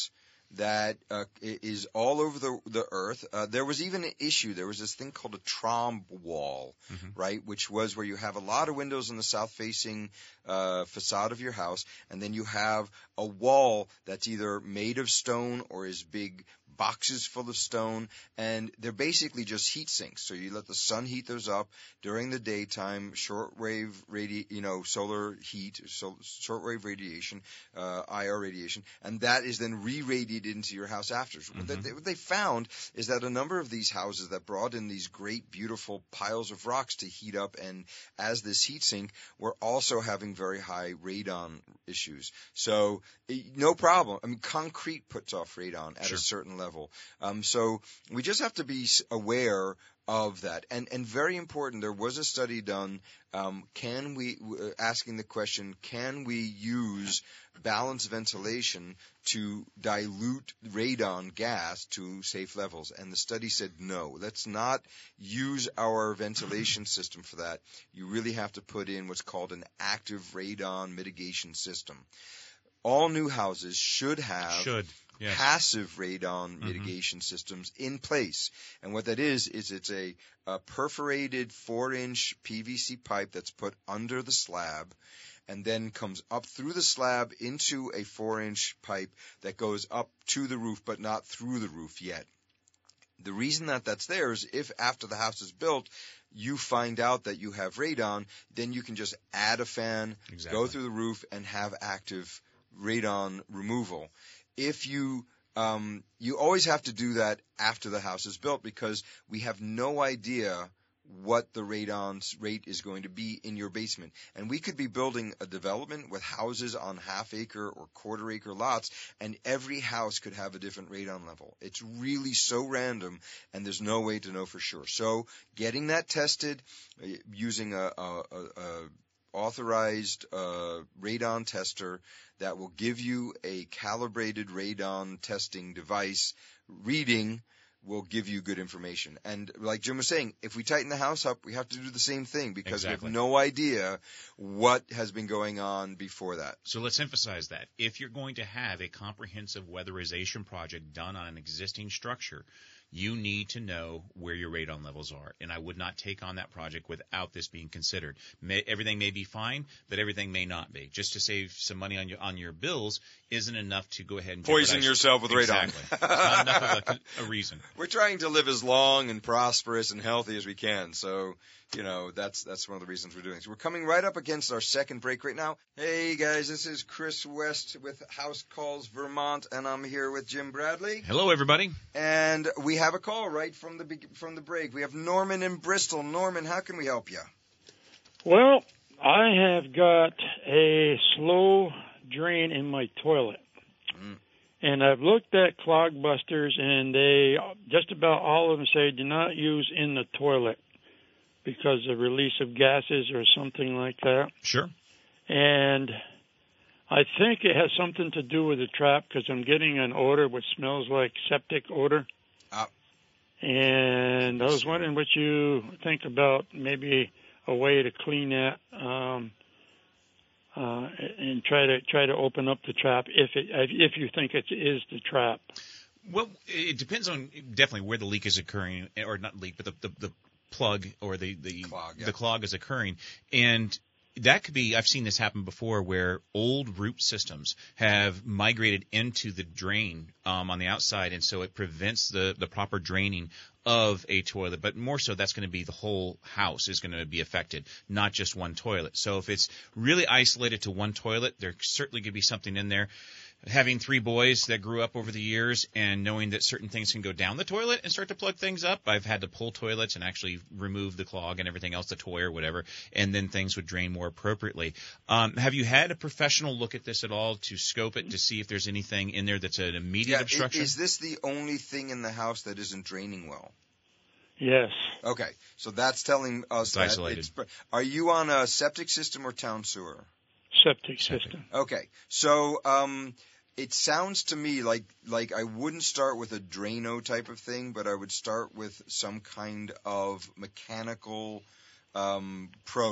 that uh, is all over the the earth. Uh, there was even an issue. There was this thing called a trombe wall, mm-hmm. right, which was where you have a lot of windows on the south-facing uh, facade of your house, and then you have a wall that's either made of stone or is big boxes full of stone, and they're basically just heat sinks. So you let the sun heat those up during the daytime, shortwave radi- you know, solar heat, so shortwave radiation, uh, I R radiation, and that is then re-radiated into your house after. Mm-hmm. What, they, what they found is that a number of these houses that brought in these great, beautiful piles of rocks to heat up and as this heat sink were also having very high radon issues. So no problem. I mean, concrete puts off radon at sure. a certain level. Um, so we just have to be aware of that. And, and very important, there was a study done, um, can we, uh, asking the question, can we use balanced ventilation to dilute radon gas to safe levels? And the study said no. Let's not use our ventilation system for that. You really have to put in what's called an active radon mitigation system. All new houses should have should. Yes. passive radon mm-hmm. mitigation systems in place. And what that is, is it's a, a perforated four-inch P V C pipe that's put under the slab and then comes up through the slab into a four-inch pipe that goes up to the roof but not through the roof yet. The reason that that's there is if after the house is built, you find out that you have radon, then you can just add a fan, exactly. go through the roof, and have active radon removal. If you, um, you always have to do that after the house is built because we have no idea what the radon rate is going to be in your basement. And we could be building a development with houses on half acre or quarter acre lots, and every house could have a different radon level. It's really so random, and there's no way to know for sure. So getting that tested, uh, using a, a, a, a authorized uh, radon tester that will give you a calibrated radon testing device reading will give you good information. And like Jim was saying, if we tighten the house up, we have to do the same thing because exactly. we have no idea what has been going on before that. So let's emphasize that. If you're going to have a comprehensive weatherization project done on an existing structure, you need to know where your radon levels are, and I would not take on that project without this being considered. May, everything may be fine, but everything may not be. Just to save some money on your on your bills isn't enough to go ahead and poison yourself with radon. Exactly. It's not enough of a, a reason. We're trying to live as long and prosperous and healthy as we can, so you know that's that's one of the reasons we're doing it. So we're coming right up against our second break right now. Hey guys, this is Chris West with House Calls Vermont, and I'm here with Jim Bradley. Hello, everybody. And we have a call right from the from the break. We have Norman in Bristol. Norman, how can we help you? Well, I have got a slow drain in my toilet. Mm. And I've looked at clog busters, and they just about all of them say do not use in the toilet because of release of gases or something like that. Sure. And I think it has something to do with the trap because I'm getting an odor which smells like septic odor. Uh, and I was wondering what you think about maybe a way to clean that um, uh, and try to try to open up the trap if it if you think it is the trap. Well, it depends on definitely where the leak is occurring, or not leak, but the the, the plug or the the clog, yeah. the clog is occurring, and that could be, I've seen this happen before where old root systems have migrated into the drain um, on the outside, and so it prevents the, the proper draining of a toilet. But more so, that's going to be the whole house is going to be affected, not just one toilet. So if it's really isolated to one toilet, there certainly could be something in there. Having three boys that grew up over the years and knowing that certain things can go down the toilet and start to plug things up, I've had to pull toilets and actually remove the clog and everything else, the toy or whatever, and then things would drain more appropriately. Um, have you had a professional look at this at all to scope it to see if there's anything in there that's an immediate yeah, obstruction? Is this the only thing in the house that isn't draining well? Yes. Okay, so that's telling us it's that isolated. It's, are you on a septic system or town sewer? Septic system. Okay, so um, it sounds to me like like I wouldn't start with a Drano type of thing, but I would start with some kind of mechanical um, probe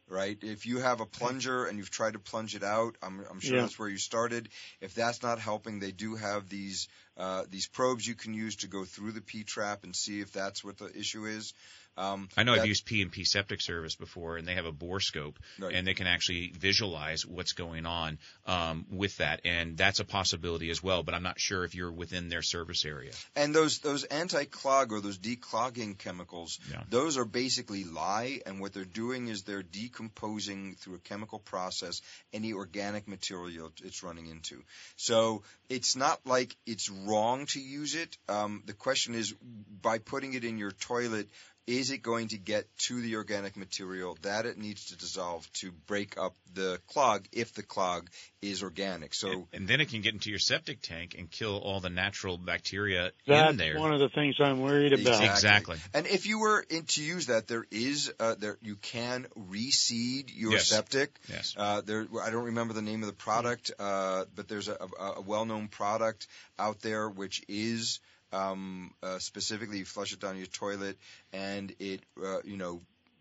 right? If you have a plunger and you've tried to plunge it out, I'm, I'm sure Yeah. that's where you started. If that's not helping, they do have these uh, these probes you can use to go through the P-trap and see if that's what the issue is. Um, I know that, I've used P and P Septic Service before, and they have a bore scope, Right. and they can actually visualize what's going on um, with that, and that's a possibility as well. But I'm not sure if you're within their service area. And those those anti-clog or those declogging chemicals, Yeah. those are basically lye, and what they're doing is they're decomposing through a chemical process any organic material it's running into. So it's not like it's wrong to use it. Um, the question is, by putting it in your toilet, is it going to get to the organic material that it needs to dissolve to break up the clog if the clog is organic? So, And, and then it can get into your septic tank and kill all the natural bacteria That's in there. one of the things I'm worried about. Exactly. And if you were in, to use that, there is uh, there you can reseed your Yes. septic. Yes. Uh, there, I don't remember the name of the product, uh, but there's a, a, a well-known product out there which is. Um, uh, specifically, you flush it down your toilet, and it, uh, you know,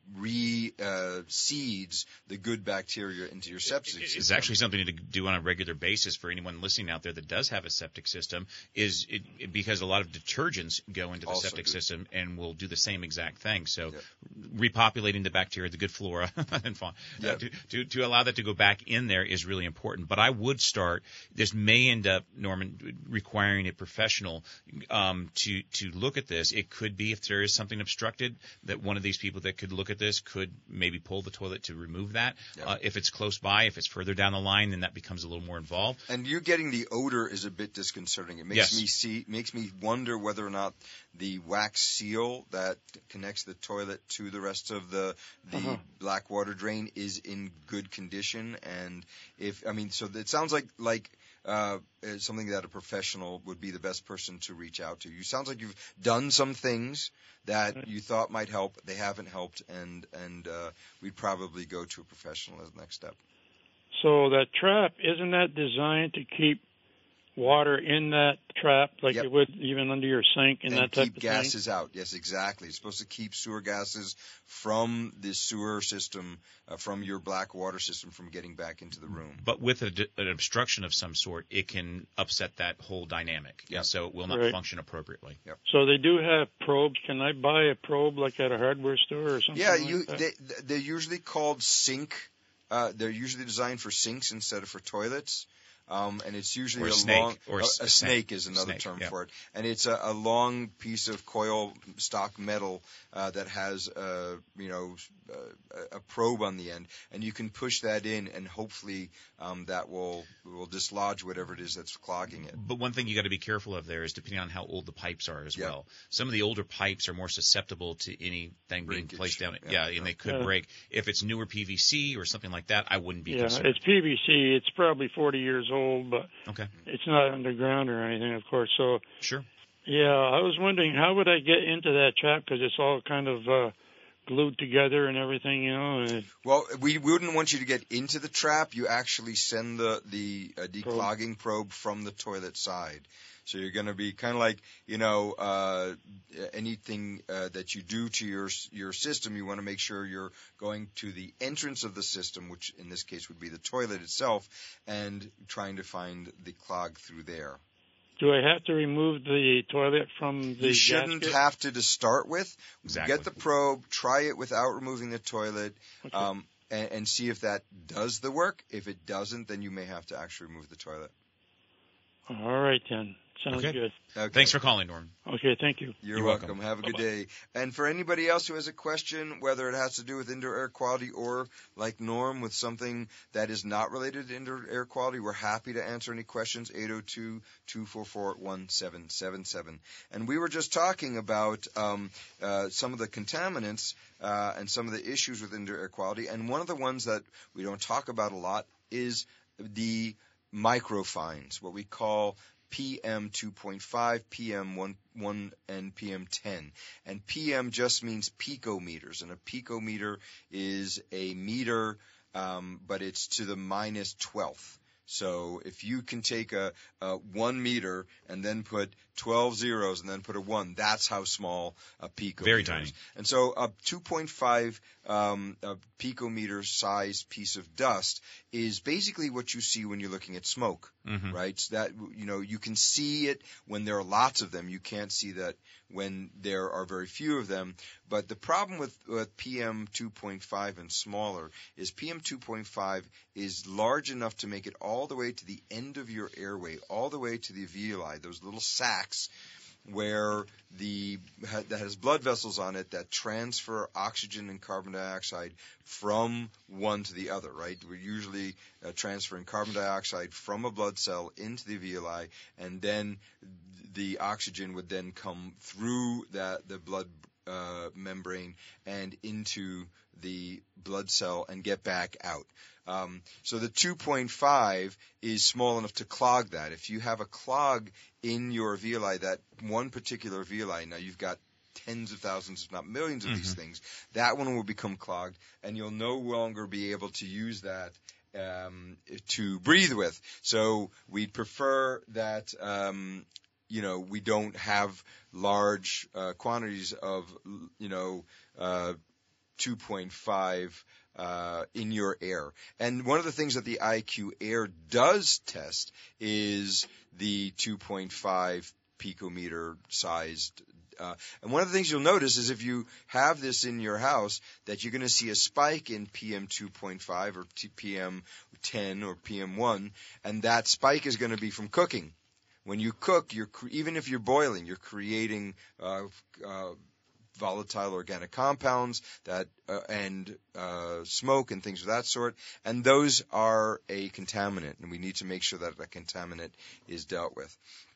re-seeds uh, the good bacteria into your septic system. It's actually something to do on a regular basis for anyone listening out there that does have a septic system, is it, it, because a lot of detergents go into the Also septic do. system and will do the same exact thing. So Yep. repopulating the bacteria, the good flora and fauna, uh, Yep. to, to, to allow that to go back in there is really important. But I would start, this may end up, Norman, requiring a professional um, to, to look at this. It could be, if there is something obstructed, that one of these people that could look at this could maybe pull the toilet to remove that. Yep. Uh, if it's close by, if it's further down the line, then that becomes a little more involved. And you're getting the odor is a bit disconcerting. It makes Yes. me see, makes me wonder whether or not the wax seal that connects the toilet to the rest of the the Uh-huh. black water drain is in good condition. And if I mean, so it sounds like like. Uh, is something that a professional would be the best person to reach out to. You sounds like you've done some things that you thought might help. They haven't helped, and and uh, we'd probably go to a professional as the next step. So that trap, isn't that designed to keep water in that trap, like Yep. it would even under your sink and, And that type keep of gases out. Yes, exactly. It's supposed to keep sewer gases from the sewer system, uh, from your black water system, from getting back into the room. But with a, an obstruction of some sort, it can upset that whole dynamic. Yep. And so it will not Right. function appropriately. Yep. thing? So they do have probes. Can I buy a probe like at a hardware store or something Yeah, like you that? they they're usually called sink. Uh, they're usually designed for sinks instead of for toilets. Um, and it's usually Or a a snake, long, or a, s- a a snake snake. is another Snake, term yeah. for it, and it's a, a long piece of coil stock metal uh, that has, uh, you know, uh, a probe on the end, and you can push that in, and hopefully um, that will will dislodge whatever it is that's clogging it. But one thing you got to be careful of there is depending on how old the pipes are as Yeah. well. Some of the older pipes are more susceptible to anything being Breakage. placed down it. Yeah. Yeah, and they could Yeah. break. If it's newer P V C or something like that, I wouldn't be Yeah, concerned. it's P V C. It's probably forty years old, but Okay, it's not underground or anything, of course. So, sure. yeah, I was wondering how would I get into that trap because it's all kind of uh, glued together and everything, you know. And Well, we wouldn't want you to get into the trap. You actually send the the uh, declogging probe from the toilet side. So you're going to be kind of like, you know, uh, anything uh, that you do to your your system, you want to make sure you're going to the entrance of the system, which in this case would be the toilet itself, and trying to find the clog through there. do I have to remove the toilet from the You shouldn't gasket? have to to start with. Exactly. Get the probe, try it without removing the toilet, Okay. um, and, and see if that does the work. If it doesn't, then you may have to actually remove the toilet. All right, then. Sounds Okay. good. Okay. Thanks for calling, Norman. Okay, thank you. You're, You're welcome. welcome. Have a good Bye-bye. day. And for anybody else who has a question, whether it has to do with indoor air quality or, like Norm, with something that is not related to indoor air quality, we're happy to answer any questions. eight oh two, two four four, one seven seven seven. And we were just talking about um, uh, some of the contaminants uh, and some of the issues with indoor air quality. And one of the ones that we don't talk about a lot is the microfines, what we call P M two point five, P M one, one, and P M ten. And P M just means picometers, and a picometer is a meter, um, but it's to the minus twelfth. So if you can take a, a one meter and then put twelve zeros and then put a one, that's how small a picometer Very is. tiny. And so a two point five um, a picometer sized piece of dust is basically what you see when you're looking at smoke, Mhm. right? So that, you know, you can see it when there are lots of them. You can't see that when there are very few of them. But the problem with, with P M two point five and smaller is P M two point five is large enough to make it all the way to the end of your airway, all the way to the alveoli, those little sacs where the that has blood vessels on it that transfer oxygen and carbon dioxide from one to the other, right? We're usually uh, transferring carbon dioxide from a blood cell into the alveoli, and then the oxygen would then come through that the blood uh, membrane and into the blood cell and get back out. Um, so the two point five is small enough to clog that. If you have a clog in your alveoli, that one particular alveoli, now you've got tens of thousands, if not millions of Mm-hmm. these things, that one will become clogged, and you'll no longer be able to use that um, to breathe with. So we'd prefer that, um, you know, we don't have large uh, quantities of, you know, uh, two point five uh, in your air. And one of the things that the I Q Air does test is the two point five picometer sized. Uh, and one of the things you'll notice is if you have this in your house, that you're going to see a spike in P M two point five or P M ten or P M one, and that spike is going to be from cooking. When you cook, you're cre- even if you're boiling, you're creating uh, uh, volatile organic compounds that uh, and uh, smoke and things of that sort, and those are a contaminant, and we need to make sure that that contaminant is dealt with.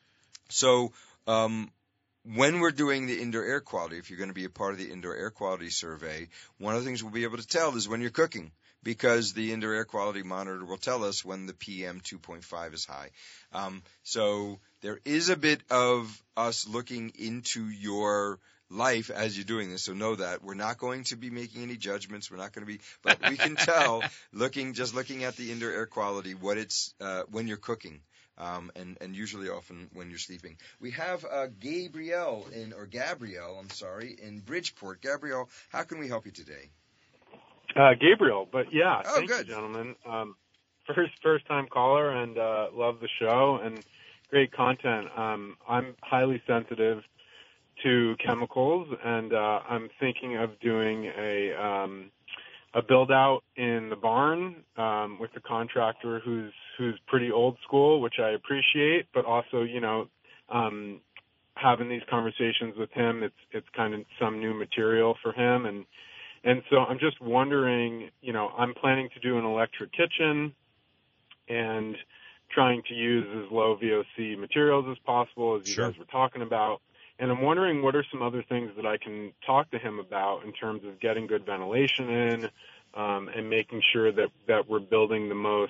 So um, when we're doing the indoor air quality, if you're going to be a part of the indoor air quality survey, one of the things we'll be able to tell is when you're cooking, because the indoor air quality monitor will tell us when the P M two point five is high. Um, so there is a bit of us looking into your life as you're doing this, so know that we're not going to be making any judgments. We're not going to be, but we can tell looking just looking at the indoor air quality what it's uh, when you're cooking. Um, and, and usually often when you're sleeping. We have uh, Gabrielle in, or Gabrielle, I'm sorry, in Bridgeport. Gabrielle, how can we help you today? Uh, Gabriel, but yeah, Oh, thank good. you, gentlemen. Um, first, first time caller, and uh, love the show and great content. Um, I'm highly sensitive to chemicals, and uh, I'm thinking of doing a um, a build out in the barn um, with a contractor who's who's pretty old school, which I appreciate, but also, you know, um, having these conversations with him, it's it's kind of some new material for him, and and so I'm just wondering, you know, I'm planning to do an electric kitchen and trying to use as low V O C materials as possible, as you Sure. guys were talking about. And I'm wondering what are some other things that I can talk to him about in terms of getting good ventilation in um, and making sure that, that we're building the most,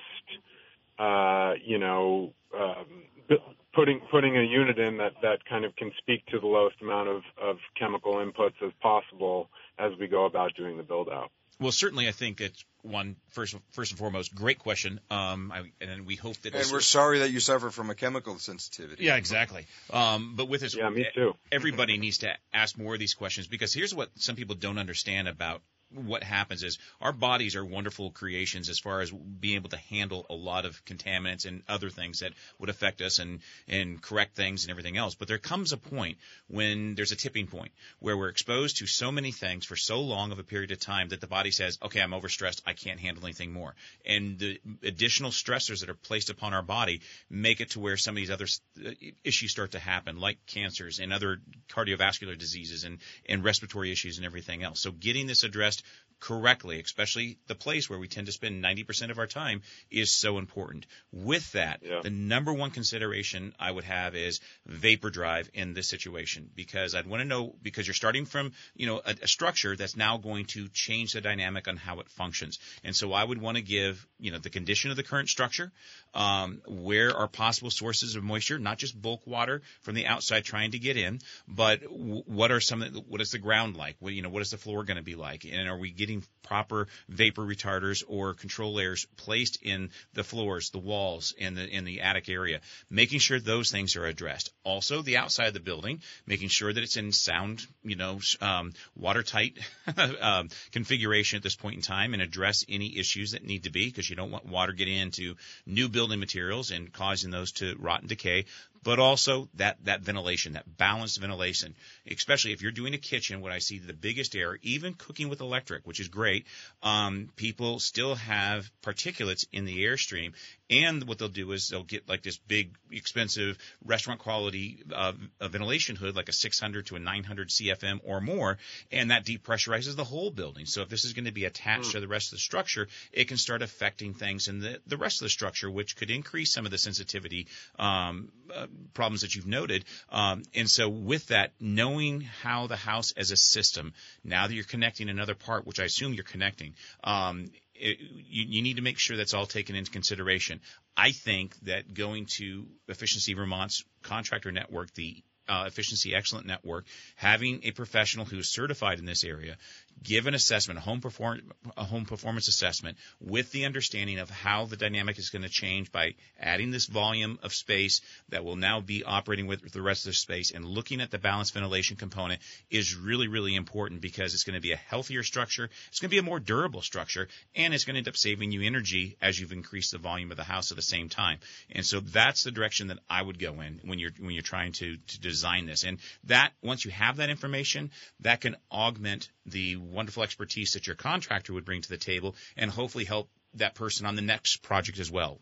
uh, you know, um, b- putting putting a unit in that, that kind of can speak to the lowest amount of, of chemical inputs as possible as we go about doing the build-out. Well, certainly, I think it's one first, first and foremost, great question. Um, I, and we hope that. And this we're sorry that you suffer from a chemical sensitivity. Yeah, exactly. Um, but with this, Yeah, me too. everybody needs to ask more of these questions, because here's what some people don't understand about what happens is our bodies are wonderful creations as far as being able to handle a lot of contaminants and other things that would affect us and, and correct things and everything else. But there comes a point when there's a tipping point where we're exposed to so many things for so long of a period of time that the body says, okay, I'm overstressed. I can't handle anything more. And the additional stressors that are placed upon our body make it to where some of these other issues start to happen, like cancers and other cardiovascular diseases and, and respiratory issues and everything else. So getting this addressed correctly, especially the place where we tend to spend ninety percent of our time, is so important. With that, Yeah. the number one consideration I would have is vapor drive in this situation, because I'd want to know, because you're starting from, you know, a, a structure that's now going to change the dynamic on how it functions. And so I would want to give, you know, the condition of the current structure, um, where are possible sources of moisture, not just bulk water from the outside trying to get in, but w- what are some, what is the ground like? What, you know, what is the floor going to be like? And and are we getting proper vapor retarders or control layers placed in the floors, the walls, in the in the attic area, making sure those things are addressed. Also, the outside of the building, making sure that it's in sound, you know, um, watertight um, configuration at this point in time, and address any issues that need to be, because you don't want water getting into new building materials and causing those to rot and decay. But also that, that ventilation, that balanced ventilation, especially if you're doing a kitchen, what I see the biggest error, even cooking with electric, which is great, um, people still have particulates in the airstream. And what they'll do is they'll get like this big, expensive restaurant quality uh, a ventilation hood, like a six hundred to a nine hundred C F M or more, and that depressurizes the whole building. So if this is going to be attached mm. to the rest of the structure, it can start affecting things in the, the rest of the structure, which could increase some of the sensitivity um, uh, problems that you've noted. Um, and so with that, knowing how the house as a system, now that you're connecting another part, which I assume you're connecting, um, It, you, you need to make sure that's all taken into consideration. I think that going to Efficiency Vermont's contractor network, the uh, Efficiency Excellent Network, having a professional who's certified in this area, give an assessment, a home, perform, a home performance assessment, with the understanding of how the dynamic is going to change by adding this volume of space that will now be operating with the rest of the space, and looking at the balanced ventilation component is really, really important, because it's going to be a healthier structure, it's going to be a more durable structure, and it's going to end up saving you energy as you've increased the volume of the house at the same time. And so that's the direction that I would go in when you're when you're trying to, to design this. And that, once you have that information, that can augment the wonderful expertise that your contractor would bring to the table, and hopefully help that person on the next project as well.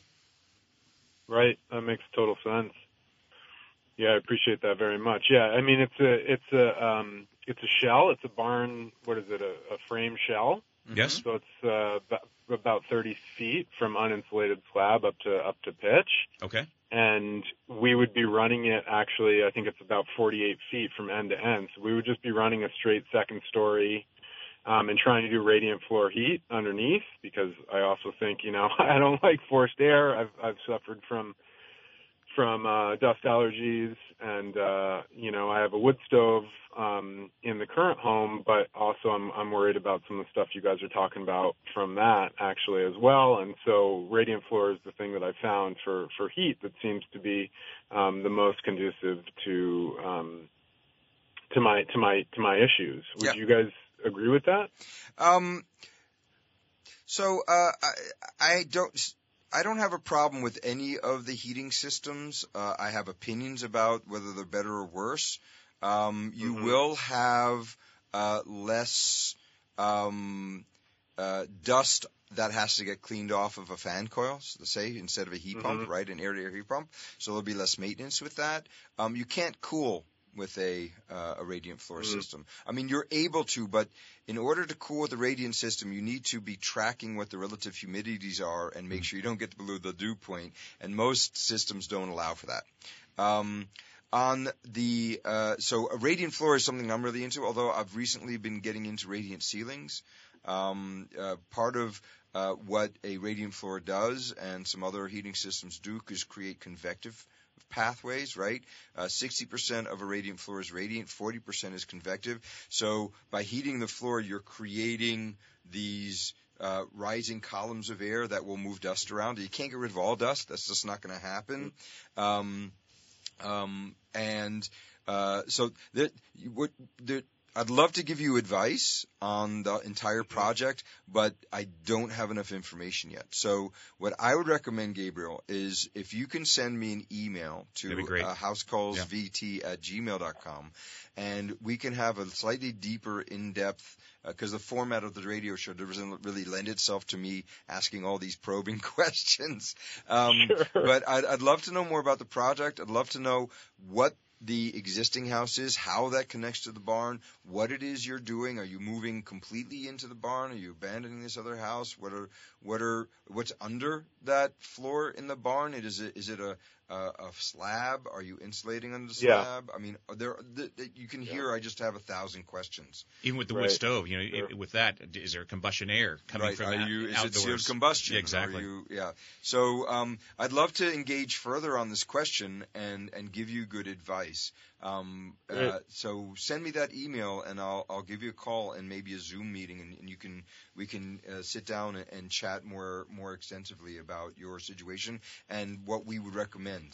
Right. That makes total sense. Yeah, I appreciate that very much. Yeah, I mean, it's a it's a um, it's a shell. It's a barn. What is it? A, a frame shell. Yes. So it's uh, about thirty feet from uninsulated slab up to up to pitch. Okay. And we would be running it, actually, I think it's about forty-eight feet from end to end. So we would just be running a straight second story um, and trying to do radiant floor heat underneath, because I also think, you know, I don't like forced air. I've, I've suffered from from uh, dust allergies, and, uh, you know, I have a wood stove um, in the current home, but also I'm, I'm worried about some of the stuff you guys are talking about from that, actually, as well. And so radiant floor is the thing that I found for, for heat that seems to be um, the most conducive to um, to my to my to my issues. Would yeah. you guys agree with that? Um. So uh, I I don't. I don't have a problem with any of the heating systems. Uh, I have opinions about whether they're better or worse. Um, you mm-hmm. will have uh, less um, uh, dust that has to get cleaned off of a fan coil, so say, instead of a heat mm-hmm. pump, right, an air-to-air heat pump. So there'll be less maintenance with that. Um, you can't cool with a uh, a radiant floor mm-hmm. system. I mean, you're able to, but in order to cool with the radiant system, you need to be tracking what the relative humidities are and make mm-hmm. sure you don't get below the dew point, and most systems don't allow for that. Um, on the uh, so a radiant floor is something I'm really into, although I've recently been getting into radiant ceilings. Um, uh, part of uh, what a radiant floor does, and some other heating systems do, is create convective pathways, right? Uh, sixty percent of a radiant floor is radiant, forty percent is convective. So by heating the floor, you're creating these uh, rising columns of air that will move dust around. You can't get rid of all dust. That's just not going to happen. Um, um, and uh, so that what the I'd love to give you advice on the entire project, but I don't have enough information yet. So what I would recommend, Gabriel, is if you can send me an email to uh, housecallsvt at gmail dot com, and we can have a slightly deeper, in-depth, because uh, the format of the radio show doesn't really lend itself to me asking all these probing questions. Um, sure. But I'd, I'd love to know more about the project. I'd love to know what the existing house is, how that connects to the barn, what it is you're doing. Are you moving completely into the barn? Are you abandoning this other house? What are what are what's under that floor in the barn? It is it is it a uh, a slab? Are you insulating under the Yeah. slab? I mean, are there th- th- you can hear. I just have a thousand questions. Even with the Right. wood stove, you know, Sure. i- with that, is there combustion air coming Right? from Are out- you? Is outdoors? it sealed combustion? Yeah, exactly. Are you, yeah. So um, I'd love to engage further on this question and and give you good advice. Um, Great. uh, so send me that email and I'll I'll give you a call and maybe a Zoom meeting and, and you can we can uh, sit down and, and chat more more extensively about your situation and what we would recommend.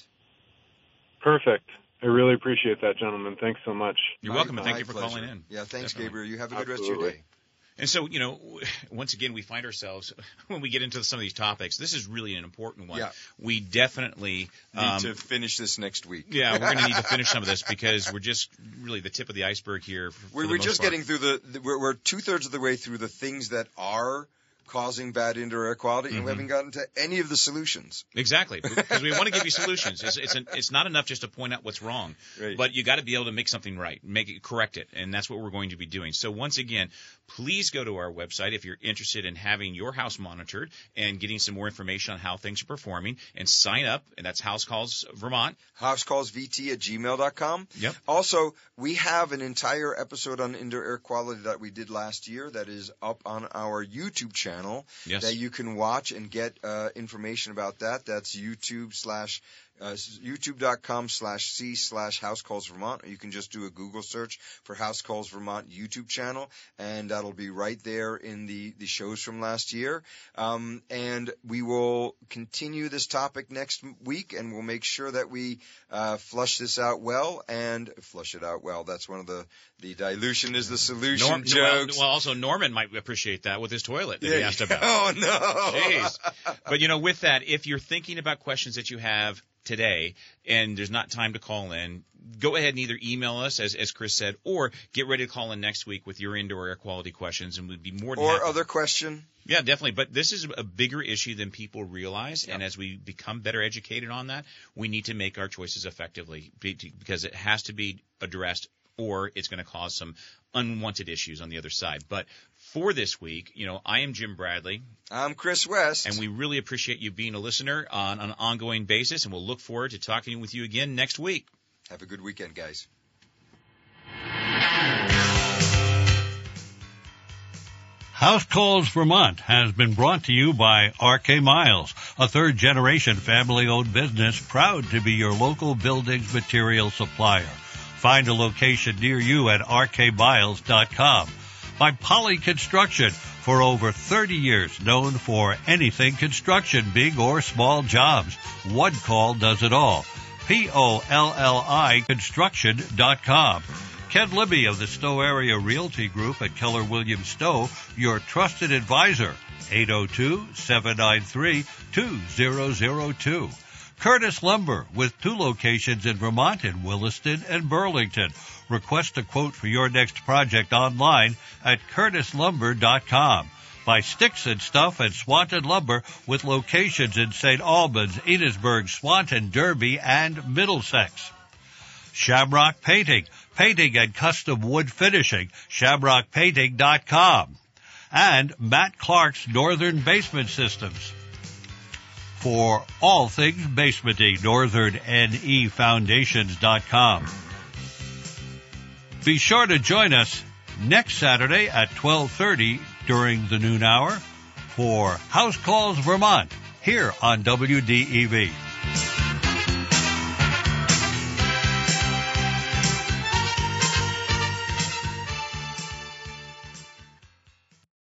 Perfect. I really appreciate that, gentlemen. Thanks so much. You're My- welcome, and thank my you for pleasure. calling in. Yeah, thanks, Definitely. Gabriel. You have a good rest of your Absolutely. day. And so, you know, once again, we find ourselves, when we get into some of these topics, this is really an important one. Yeah. We definitely Need um, to finish this next week. yeah, we're going to need to finish some of this because we're just really the tip of the iceberg here. For, for We're, the we're most just part. getting through the, the we're, we're two thirds of the way through the things that are causing bad indoor air quality, and Mm-hmm. we haven't gotten to any of the solutions. Exactly, because we want to give you solutions. It's it's, an, it's not enough just to point out what's wrong, Right. but you got to be able to make something right, make it, correct it, and that's what we're going to be doing. So once again, please go to our website if you're interested in having your house monitored and getting some more information on how things are performing, and sign up. And that's House Calls Vermont. housecallsvt at gmail dot com. Yep. Also, we have an entire episode on indoor air quality that we did last year that is up on our YouTube channel Yes. that you can watch and get uh, information about that. That's YouTube slash uh, youtube.com slash C slash House Calls Vermont. Or you can just do a Google search for House Calls Vermont YouTube channel, and that'll be right there in the, the shows from last year. Um, and we will continue this topic next week, and we'll make sure that we uh, flush this out well and flush it out well. That's one of the, the dilution is the solution Norm, jokes. well, well, also Norman might appreciate that with his toilet that he Yeah. asked about. Oh, no. Jeez. But, you know, with that, if you're thinking about questions that you have today and there's not time to call in, go ahead and either email us, as as Chris said, or get ready to call in next week with your indoor air quality questions, and we'd be more than Or happy. other question. Yeah, definitely. But this is a bigger issue than people realize, and as we become better educated on that, we need to make our choices effectively because it has to be addressed, or it's going to cause some unwanted issues on the other side. But for this week, you know, I am Jim Bradley. I'm Chris West. And we really appreciate you being a listener on an ongoing basis, and we'll look forward to talking with you again next week. Have a good weekend, guys. House Calls Vermont has been brought to you by R K Miles, a third-generation family-owned business proud to be your local buildings material supplier. Find a location near you at r k miles dot com. By Poly Construction, for over thirty years known for anything construction, big or small jobs. One call does it all. P O L L I construction dot com. Ken Libby of the Stowe Area Realty Group at Keller Williams Stowe, your trusted advisor, eight oh two, seven nine three, two oh oh two. Curtis Lumber, with two locations in Vermont in Williston and Burlington. Request a quote for your next project online at curtis lumber dot com. By Sticks and Stuff and Swanton Lumber, with locations in Saint Albans, Enosburg, Swanton, Derby, and Middlesex. Shamrock Painting, painting and custom wood finishing, shamrock painting dot com. And Matt Clark's Northern Basement Systems. For all things basementing, northern N E foundations dot com. Be sure to join us next Saturday at twelve thirty during the noon hour for House Calls Vermont here on W D E V.